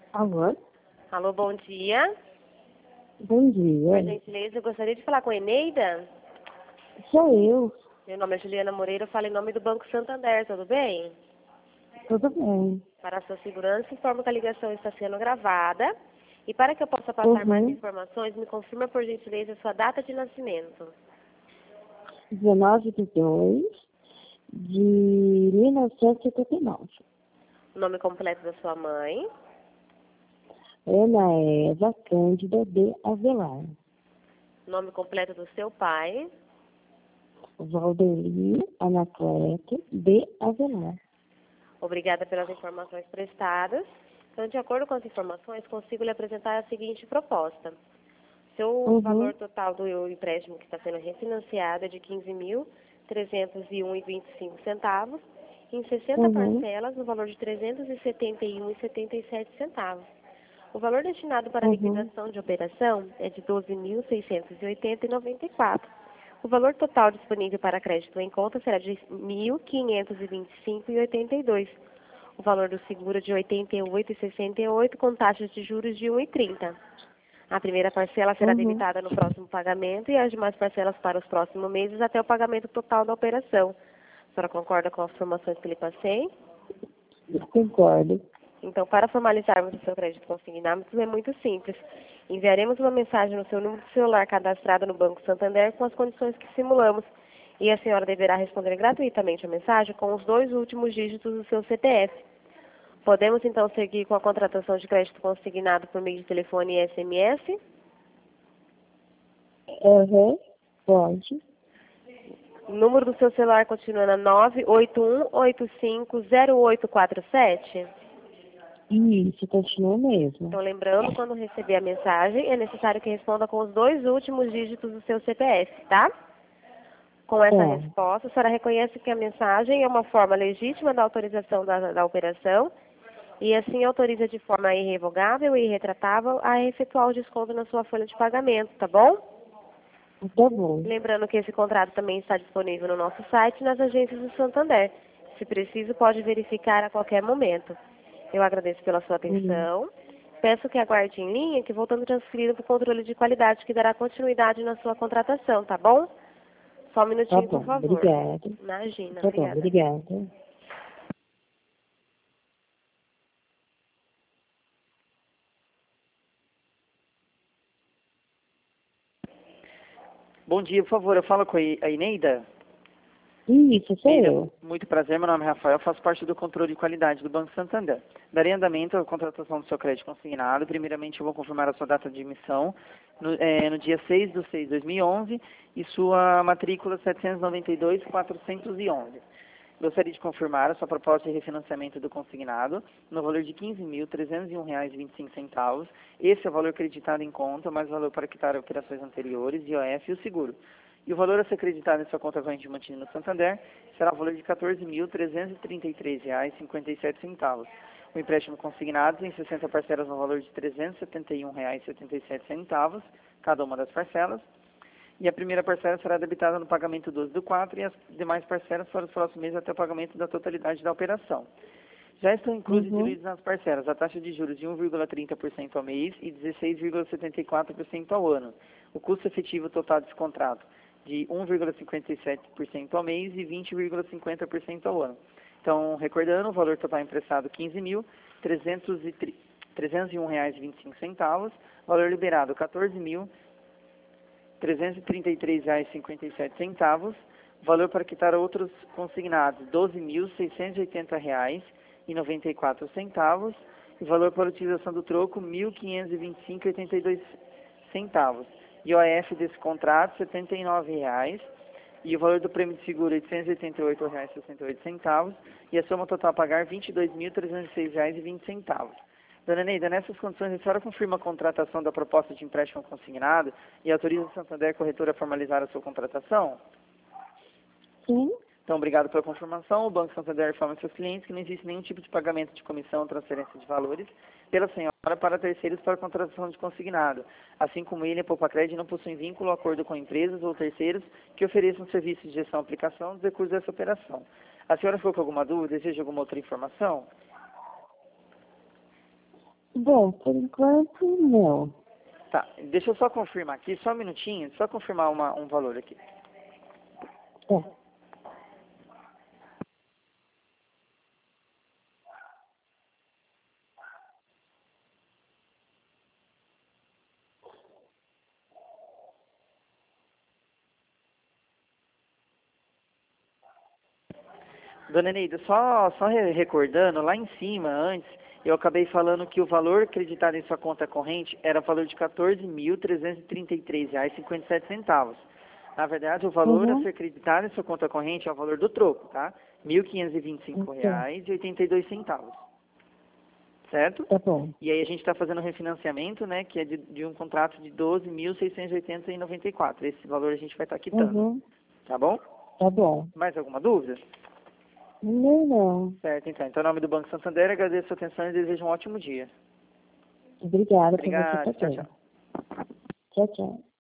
Alô? Alô, bom dia. Bom dia. Por gentileza, eu gostaria de falar com a Eneida. Sou eu. Meu nome é Juliana Moreira, eu falo em nome do Banco Santander, tudo bem? Tudo bem. Para a sua segurança, informo que a ligação está sendo gravada. E para que eu possa passar mais informações, me confirma por gentileza a sua data de nascimento. 19/2/1979. O nome completo da sua mãe. Ana Eva Cândida de Avelar. O nome completo do seu pai. Valdeli Anacleto de Avelar. Obrigada pelas informações prestadas. Então, de acordo com as informações, consigo lhe apresentar a seguinte proposta. Seu valor total do empréstimo que está sendo refinanciado é de R$ 15.301,25, em 60 parcelas, no valor de R$ 371,77. O valor destinado para a liquidação de operação é de R$ 12.680,94. O valor total disponível para crédito em conta será de R$ 1.525,82. O valor do seguro é de R$ 88,68, com taxas de juros de 1,30. A primeira parcela será debitada no próximo pagamento e as demais parcelas para os próximos meses até o pagamento total da operação. A senhora concorda com as informações que lhe passei? Eu concordo. Então, para formalizarmos o seu crédito consignado, é muito simples. Enviaremos uma mensagem no seu número de celular cadastrado no Banco Santander com as condições que simulamos. E a senhora deverá responder gratuitamente a mensagem com os 2 últimos dígitos do seu CPF. Podemos, então, seguir com a contratação de crédito consignado por meio de telefone e SMS? Pode. O número do seu celular continua na 981850847? Isso, continua mesmo. Então, lembrando, quando receber a mensagem, é necessário que responda com os 2 últimos dígitos do seu CPF, tá? Com essa resposta, a senhora reconhece que a mensagem é uma forma legítima da autorização da operação e assim autoriza de forma irrevogável e irretratável a efetuar o desconto na sua folha de pagamento, tá bom? Tá bom. Lembrando que esse contrato também está disponível no nosso site e nas agências do Santander. Se preciso, pode verificar a qualquer momento. Eu agradeço pela sua atenção. Peço que aguarde em linha, que voltando transferido para o controle de qualidade, que dará continuidade na sua contratação, tá bom? Só um minutinho, por favor. Obrigada. Imagina, Tá bom, obrigada. Bom dia, por favor, eu falo com a Eneida. Isso, sou Eneida, eu. muito prazer, meu nome é Rafael, faço parte do controle de qualidade do Banco Santander. Darei andamento à contratação do seu crédito consignado. Primeiramente, eu vou confirmar a sua data de emissão no dia 6/6/2011 e sua matrícula 792.411. Gostaria de confirmar a sua proposta de refinanciamento do consignado no valor de R$ 15.301,25. Esse é o valor creditado em conta, mais o valor para quitar operações anteriores, IOF e o seguro. E o valor a ser creditado em sua conta corrente mantida no Santander será o valor de R$ 14.333,57. O empréstimo consignado em 60 parcelas no valor de R$ 371,77, cada uma das parcelas. E a primeira parcela será debitada no pagamento 12/4 e as demais parcelas para os próximos meses até o pagamento da totalidade da operação. Já estão inclusos e diluídos nas parcelas a taxa de juros de 1,30% ao mês e 16,74% ao ano. O custo efetivo total desse contrato de 1,57% ao mês e 20,50% ao ano. Então, recordando, o valor total emprestado R$ 15.301,25, valor liberado R$ 14.333,57, valor para quitar outros consignados R$ 12.680,94 e valor para utilização do troco R$ 1.525,82. IOF desse contrato R$ 79,00 e o valor do prêmio de seguro R$ 888,68 e a soma total a pagar R$ 22.306,20. Dona Neida, nessas condições, a senhora confirma a contratação da proposta de empréstimo consignado e autoriza o Santander Corretora a formalizar a sua contratação? Sim. Então, obrigado pela confirmação. O Banco Santander informa aos seus clientes que não existe nenhum tipo de pagamento de comissão ou transferência de valores pela senhora para terceiros para a contratação de consignado. Assim como ele, a Poupacred não possuem vínculo ou acordo com empresas ou terceiros que ofereçam serviços de gestão e aplicação dos recursos dessa operação. A senhora ficou com alguma dúvida? Deseja alguma outra informação? Bom, por enquanto, não. Tá, deixa eu só confirmar aqui, só um minutinho, só confirmar um valor aqui. Tá. Dona Neida, só recordando, lá em cima, antes, eu acabei falando que o valor acreditado em sua conta corrente era o valor de R$ 14.333,57. Na verdade, o valor a Uhum. ser acreditado em sua conta corrente é o valor do troco, tá? R$ 1.525,82. Certo? Tá bom. E aí a gente está fazendo um refinanciamento, né, que é de um contrato de 12.680,94. Esse valor a gente vai estar quitando, Uhum. tá bom? Tá bom. Mais alguma dúvida? Não, não. Certo, então. Então, em nome do Banco Santander, agradeço a sua atenção e desejo um ótimo dia. Obrigada por você Obrigado. Tchau, também. tchau. Tchau, tchau.